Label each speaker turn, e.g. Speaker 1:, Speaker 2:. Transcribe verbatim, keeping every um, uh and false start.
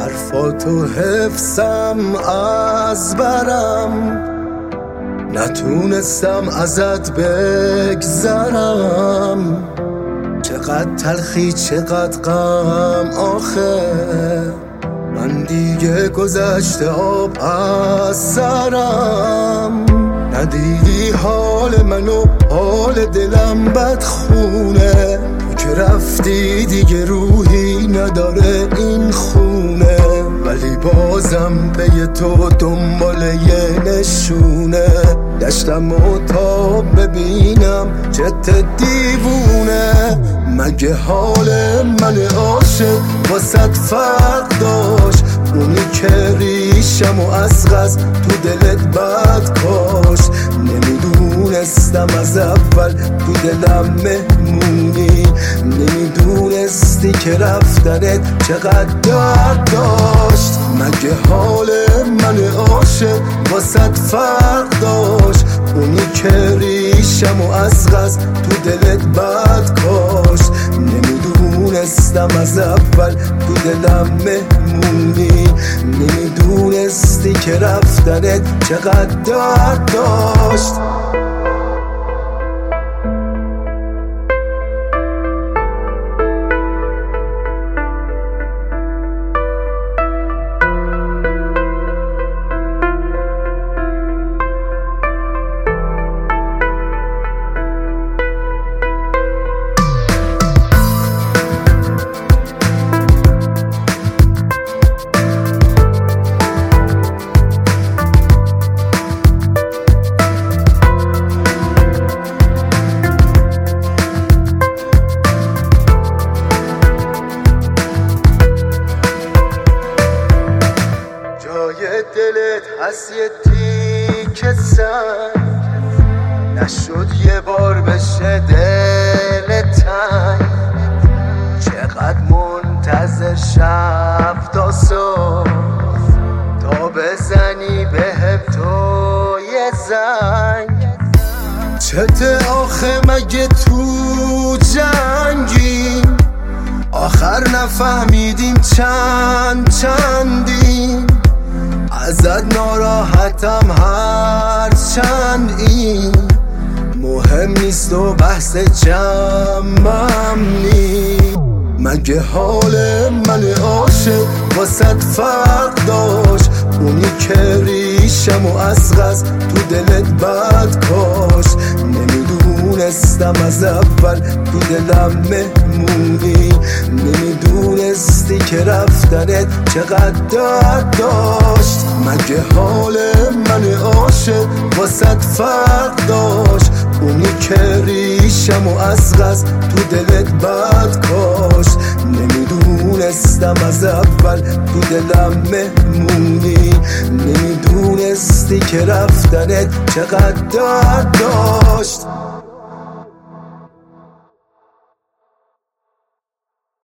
Speaker 1: حرفاتو حفظم از برم، نتونستم ازت بگذرم. چقدر تلخی چقدر غم آخه، من دیگه گذشته آب از سرم. ندیدی حال منو، حال دلم بدخونه، تو که رفتی دیگه روحی نداره این خونه. ولی بازم پی تو دنبال یه نشونه، دشتم و تا ببینم چت دیوونه. مگه حال من عاشق واسه فرق داشت؟ اونی که ریشم و از غز تو دلت بد کاشت. نمیدونستم از اول تو دلم مهمونی، نمیدونستی که رفتنت چقدر درد داشت. مگه حال من عاشق واسه فرق داشت؟ اونی که ریشم و از غز تو دلت بد کاشت. نمیدونستم از اول تو دلم مهمونی، نمیدونستی که رفتنت چقدر درد داشت. دلت هست یه تیکه سنگ، نشد یه بار بشه دل تنگ. چقدر منتظر شب تا صبح تا بزنی بهم تو یه زنگ. چته آخه مگه تو جنگی؟ آخر نفهمیدیم چند چندیم. ازت ناراحتم هر چند این مهم نیست و بحث جمعم نی. مگه حال من عاشق واسه فرق داشت؟ اونی که ریشم و از غز تو دلت بد کاشت. نمیدونستم از اول تو دلم مهمونی، نمیدونستی که رفتنت چقدر درد داشت. مگه حال من عاشق واسه فرق داشت؟ اونی که ریشم و از غز تو دلت بد کاشت. نمیدونستم از اول تو دلم مهمونی، نمیدونستی که رفتنت چقدر درد داشت.